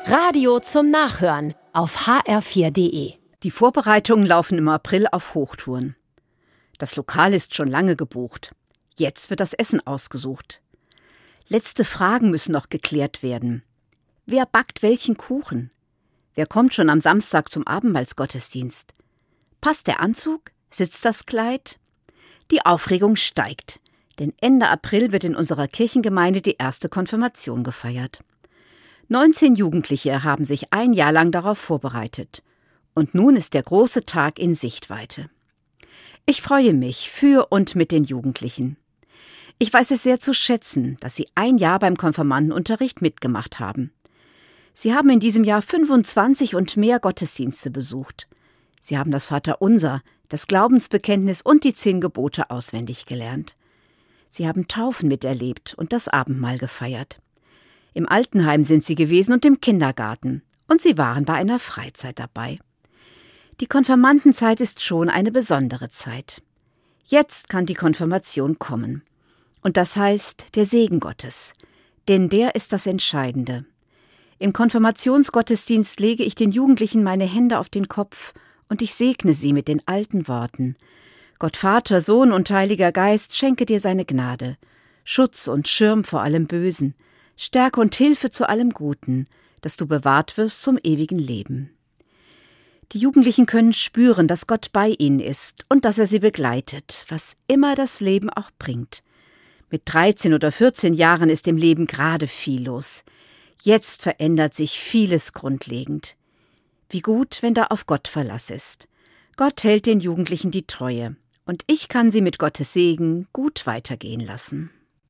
Radio zum Nachhören auf hr4.de. Die Vorbereitungen laufen im April auf Hochtouren. Das Lokal ist schon lange gebucht. Jetzt wird das Essen ausgesucht. Letzte Fragen müssen noch geklärt werden. Wer backt welchen Kuchen? Wer kommt schon am Samstag zum Abendmahlsgottesdienst? Passt der Anzug? Sitzt das Kleid? Die Aufregung steigt, denn Ende April wird in unserer Kirchengemeinde die erste Konfirmation gefeiert. 19 Jugendliche haben sich ein Jahr lang darauf vorbereitet. Und nun ist der große Tag in Sichtweite. Ich freue mich für und mit den Jugendlichen. Ich weiß es sehr zu schätzen, dass sie ein Jahr beim Konfirmandenunterricht mitgemacht haben. Sie haben in diesem Jahr 25 und mehr Gottesdienste besucht. Sie haben das Vaterunser, das Glaubensbekenntnis und die 10 Gebote auswendig gelernt. Sie haben Taufen miterlebt und das Abendmahl gefeiert. Im Altenheim sind sie gewesen und im Kindergarten. Und sie waren bei einer Freizeit dabei. Die Konfirmandenzeit ist schon eine besondere Zeit. Jetzt kann die Konfirmation kommen. Und das heißt der Segen Gottes. Denn der ist das Entscheidende. Im Konfirmationsgottesdienst lege ich den Jugendlichen meine Hände auf den Kopf und ich segne sie mit den alten Worten. Gott Vater, Sohn und Heiliger Geist, schenke dir seine Gnade. Schutz und Schirm vor allem Bösen. Stärke und Hilfe zu allem Guten, dass du bewahrt wirst zum ewigen Leben. Die Jugendlichen können spüren, dass Gott bei ihnen ist und dass er sie begleitet, was immer das Leben auch bringt. Mit 13 oder 14 Jahren ist im Leben gerade viel los. Jetzt verändert sich vieles grundlegend. Wie gut, wenn da auf Gott Verlass ist. Gott hält den Jugendlichen die Treue und ich kann sie mit Gottes Segen gut weitergehen lassen.